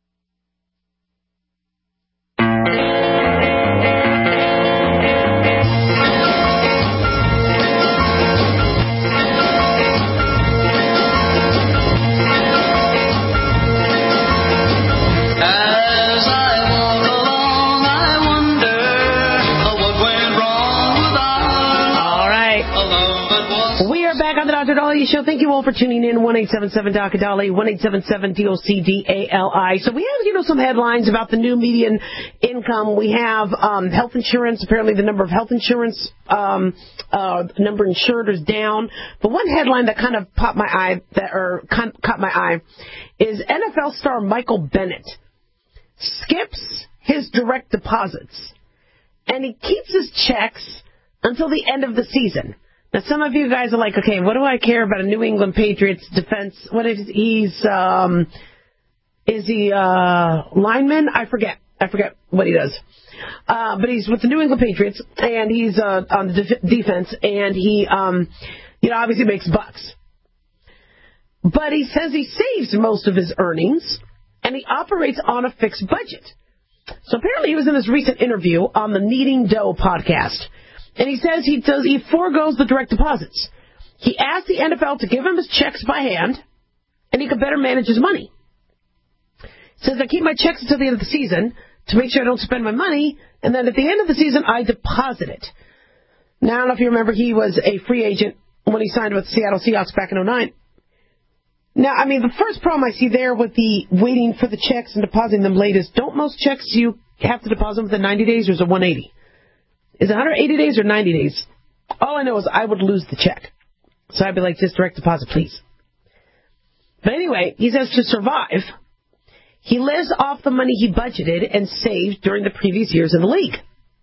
Doctor Dahlia Show. Thank you all for tuning in. one eight seven seven Doctor Dahlia, one eight seven seven D O C D A L I. So we have, you know, some headlines about the new median income. We have um, health insurance. Apparently the number of health insurance, um, uh, number insured is down. But one headline that kind of popped my eye, that or kind of caught my eye, is N F L star Michael Bennett skips his direct deposits, and he keeps his checks until the end of the season. Now, some of you guys are like, okay, what do I care about a New England Patriots defense? What is he's, um, is he, uh, lineman? I forget. I forget what he does. Uh, but he's with the New England Patriots, and he's, uh, on the def- defense, and he, um, you know, obviously makes bucks. But he says he saves most of his earnings, and he operates on a fixed budget. So apparently he was in this recent interview on the Kneading Dough podcast. And he says he does he foregoes the direct deposits. He asked the N F L to give him his checks by hand, and he could better manage his money. He says, I keep my checks until the end of the season to make sure I don't spend my money, and then at the end of the season, I deposit it. Now, I don't know if you remember, he was a free agent when he signed with the Seattle Seahawks back in oh nine. Now, I mean, the first problem I see there with the waiting for the checks and depositing them late is, don't most checks you have to deposit them within ninety days, or is it one hundred eighty? Is it one hundred eighty days or ninety days? All I know is I would lose the check. So I'd be like, just direct deposit, please. But anyway, he says to survive, he lives off the money he budgeted and saved during the previous years in the league.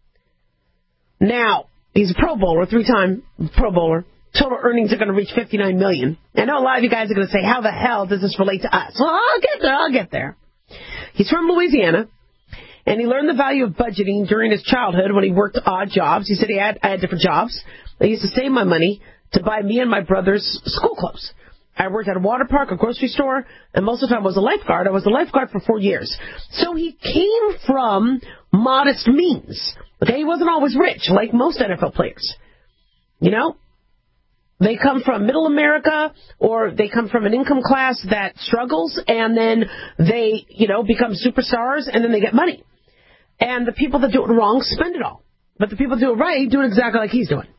Now, he's a Pro Bowler, three-time Pro Bowler. Total earnings are going to reach fifty-nine million dollars. I know a lot of you guys are going to say, how the hell does this relate to us? Well, I'll get there, I'll get there. He's from Louisiana, and he learned the value of budgeting during his childhood when he worked odd jobs. He said he had, I had different jobs. I used to save my money to buy me and my brother's school clothes. I worked at a water park, a grocery store, and most of the time I was a lifeguard. I was a lifeguard for four years. So he came from modest means. Okay, he wasn't always rich, like most N F L players. You know? They come from middle America, or they come from an income class that struggles, and then they, you know, become superstars, and then they get money. And the people that do it wrong spend it all. But the people that do it right do it exactly like he's doing.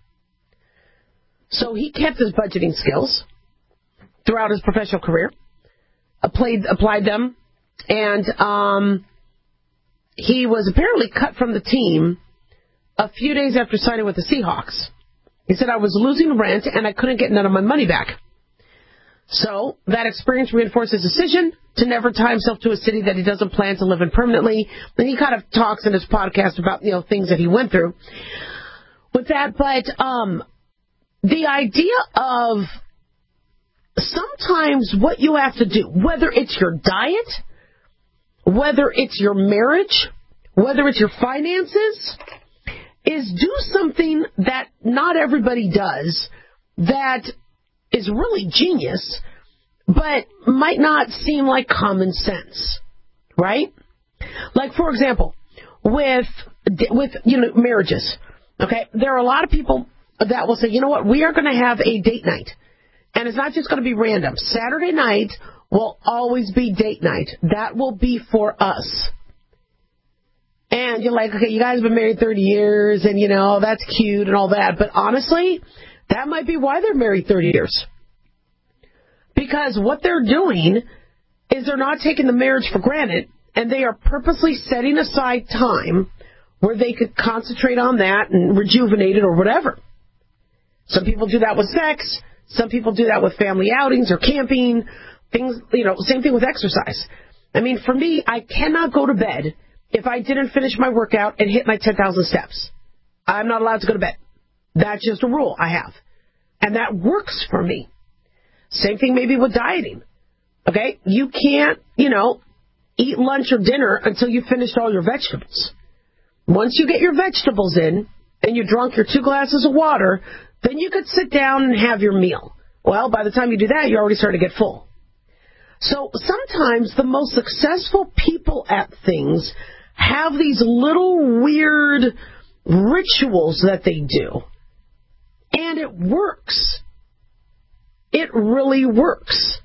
So he kept his budgeting skills throughout his professional career, applied, applied them, and um, he was apparently cut from the team a few days after signing with the Seahawks. He said, I was losing rent and I couldn't get none of my money back. So that experience reinforced his decision to never tie himself to a city that he doesn't plan to live in permanently. And he kind of talks in his podcast about, you know, things that he went through with that. But um, the idea of sometimes what you have to do, whether it's your diet, whether it's your marriage, whether it's your finances, is do something that not everybody does that is really genius, but might not seem like common sense, right? Like, for example, with, with you know, marriages, okay, there are a lot of people that will say, you know what, we are going to have a date night, and it's not just going to be random. Saturday night will always be date night. That will be for us. And you're like, okay, you guys have been married thirty years, and, you know, that's cute and all that. But honestly, that might be why they're married thirty years. Because what they're doing is they're not taking the marriage for granted, and they are purposely setting aside time where they could concentrate on that and rejuvenate it or whatever. Some people do that with sex. Some people do that with family outings or camping. Things, you know, same thing with exercise. I mean, for me, I cannot go to bed if I didn't finish my workout and hit my ten thousand steps. I'm not allowed to go to bed. That's just a rule I have. And that works for me. Same thing maybe with dieting. Okay? You can't, you know, eat lunch or dinner until you finished all your vegetables. Once you get your vegetables in and you drunk your two glasses of water, then you could sit down and have your meal. Well, by the time you do that, you're already starting to get full. So sometimes the most successful people at things have these little weird rituals that they do. And it works. It really works.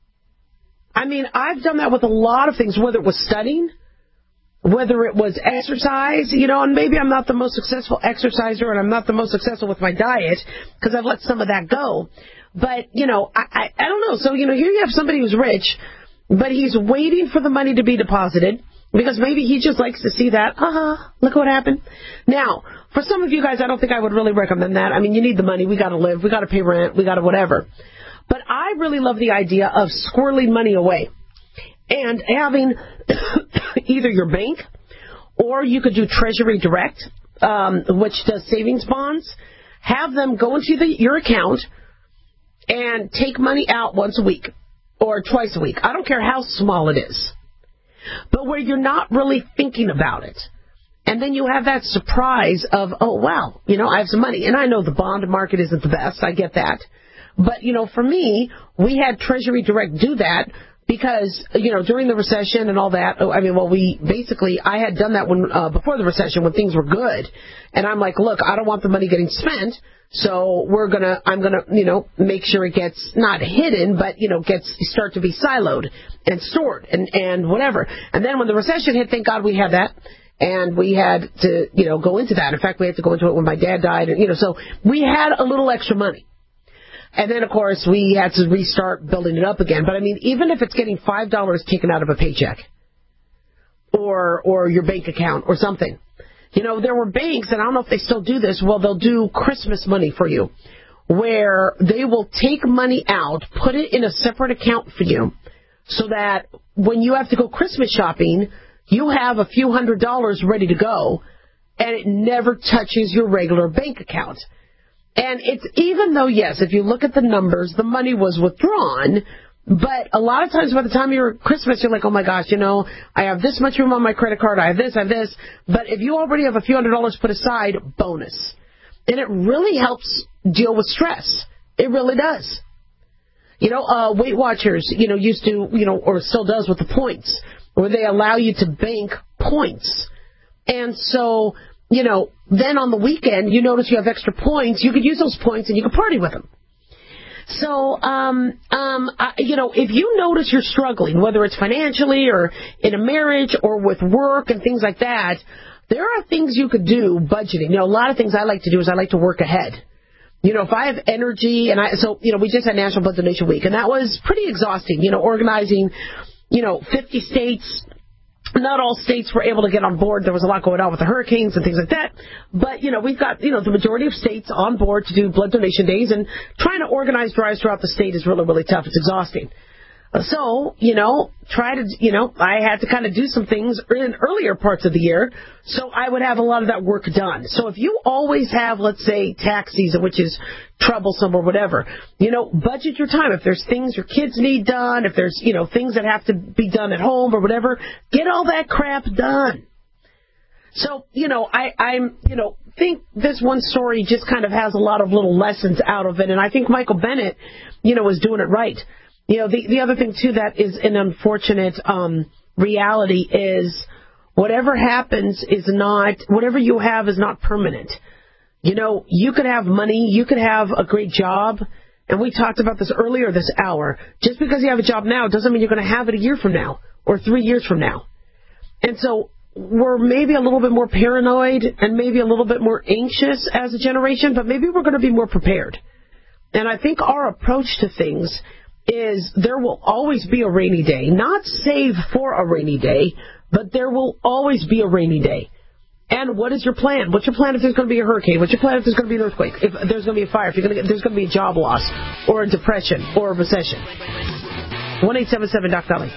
I mean, I've done that with a lot of things, whether it was studying, whether it was exercise, you know, and maybe I'm not the most successful exerciser and I'm not the most successful with my diet because I've let some of that go. But, you know, I, I, I don't know. So, you know, here you have somebody who's rich, but he's waiting for the money to be deposited. Because maybe he just likes to see that, ah, look what happened. Now, for some of you guys, I don't think I would really recommend that. I mean, you need the money. We got to live. We got to pay rent. We got to whatever. But I really love the idea of squirreling money away and having either your bank or you could do Treasury Direct, um, which does savings bonds. Have them go into the, your account and take money out once a week or twice a week. I don't care how small it is. But where you're not really thinking about it. And then you have that surprise of, oh, wow, you know, I have some money. And I know the bond market isn't the best. I get that. But, you know, for me, we had Treasury Direct do that Because, you know, during the recession and all that, I mean, well, we basically, I had done that when uh, before the recession when things were good. And I'm like, look, I don't want the money getting spent. So we're going to, I'm going to, you know, make sure it gets not hidden, but, you know, gets start to be siloed and stored and, and whatever. And then when the recession hit, thank God we had that. And we had to, you know, go into that. In fact, we had to go into it when my dad died. And, you know, so we had a little extra money. And then, of course, we had to restart building it up again. But, I mean, even if it's getting five dollars taken out of a paycheck or or your bank account or something. You know, there were banks, and I don't know if they still do this, well, they'll do Christmas money for you, where they will take money out, put it in a separate account for you, so that when you have to go Christmas shopping, you have a few hundred dollars ready to go, and it never touches your regular bank account. And it's even though, yes, if you look at the numbers, the money was withdrawn, but a lot of times by the time you're Christmas, you're like, oh, my gosh, you know, I have this much room on my credit card, I have this, I have this. But if you already have a few hundred dollars put aside, bonus. And it really helps deal with stress. It really does. You know, uh, Weight Watchers, you know, used to, you know, or still does with the points, where they allow you to bank points. And so, you know, then on the weekend, you notice you have extra points, you could use those points and you could party with them. So, um, um, I, you know, if you notice you're struggling, whether it's financially or in a marriage or with work and things like that, there are things you could do budgeting. You know, a lot of things I like to do is I like to work ahead. You know, if I have energy and I, so, you know, we just had National Blood Donation Week and that was pretty exhausting, you know, organizing, you know, fifty states. Not all states were able to get on board. There was a lot going on with the hurricanes and things like that. But, you know, we've got, you know, the majority of states on board to do blood donation days, and trying to organize drives throughout the state is really, really tough. It's exhausting. So, you know, try to, you know, I had to kind of do some things in earlier parts of the year, so I would have a lot of that work done. So if you always have, let's say, tax season, which is troublesome or whatever, you know, budget your time. If there's things your kids need done, if there's, you know, things that have to be done at home or whatever, get all that crap done. So, you know, I, I'm, you know, think this one story just kind of has a lot of little lessons out of it, and I think Michael Bennett, you know, is doing it right. You know, the, the other thing, too, that is an unfortunate um, reality is whatever happens is not, whatever you have is not permanent. You know, you could have money, you could have a great job, and we talked about this earlier this hour. Just because you have a job now doesn't mean you're going to have it a year from now or three years from now. And so we're maybe a little bit more paranoid and maybe a little bit more anxious as a generation, but maybe we're going to be more prepared. And I think our approach to things is there will always be a rainy day. Not save for a rainy day, but there will always be a rainy day. And what is your plan? What's your plan if there's going to be a hurricane? What's your plan if there's going to be an earthquake? If there's going to be a fire? If you're going to get, there's going to be a job loss or a depression or a recession? one eight seven seven Doc Dolly.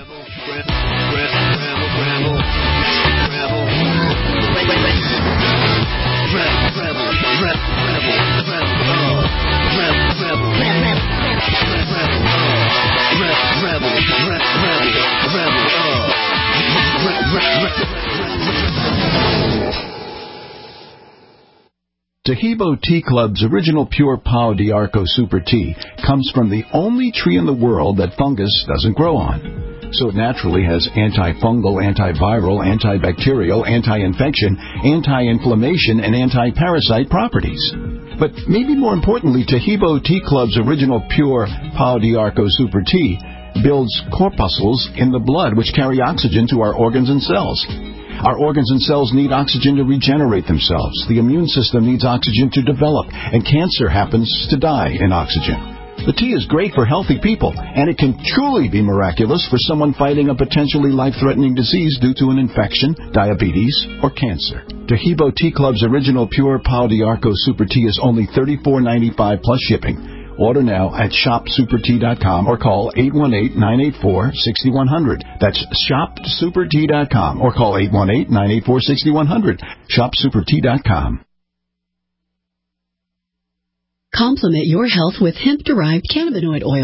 Tahibo Tea Club's original pure Pau d'Arco Super Tea comes from the only tree in the world that fungus doesn't grow on. So it naturally has antifungal, antiviral, antibacterial, anti-infection, anti-inflammation, and anti-parasite properties. But maybe more importantly, Tahibo Tea Club's original pure Pau d'Arco Super Tea builds corpuscles in the blood which carry oxygen to our organs and cells. Our organs and cells need oxygen to regenerate themselves. The immune system needs oxygen to develop, and cancer happens to die in oxygen. The tea is great for healthy people, and it can truly be miraculous for someone fighting a potentially life-threatening disease due to an infection, diabetes, or cancer. Tahibo Tea Club's original pure Pau d'Arco Super Tea is only thirty-four ninety-five plus shipping. Order now at shop super tea dot com or call eight one eight, nine eight four, six one zero zero. That's shop super tea dot com or call eight one eight, nine eight four, six one zero zero. shop super tea dot com. Complement your health with hemp-derived cannabinoid oil.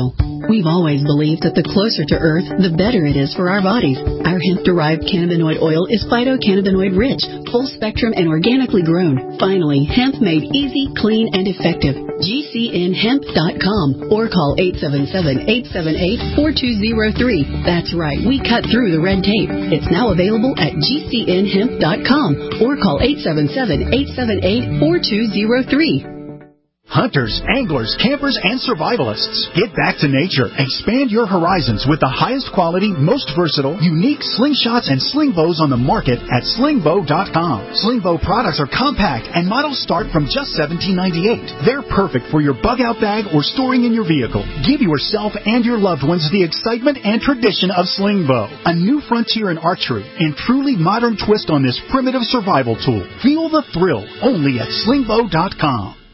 We've always believed that the closer to Earth, the better it is for our bodies. Our hemp-derived cannabinoid oil is phytocannabinoid rich, full spectrum, and organically grown. Finally, hemp made easy, clean, and effective. G C N hemp dot com or call eight seven seven, eight seven eight, four two zero three. That's right, we cut through the red tape. It's now available at G C N hemp dot com or call eight seven seven, eight seven eight, four two zero three. Hunters, anglers, campers, and survivalists. Get back to nature. Expand your horizons with the highest quality, most versatile, unique slingshots and sling bows on the market at sling bow dot com. Sling bow products are compact and models start from just seventeen ninety-eight. They're perfect for your bug out bag or storing in your vehicle. Give yourself and your loved ones the excitement and tradition of sling bow. A new frontier in archery and truly modern twist on this primitive survival tool. Feel the thrill only at sling bow dot com.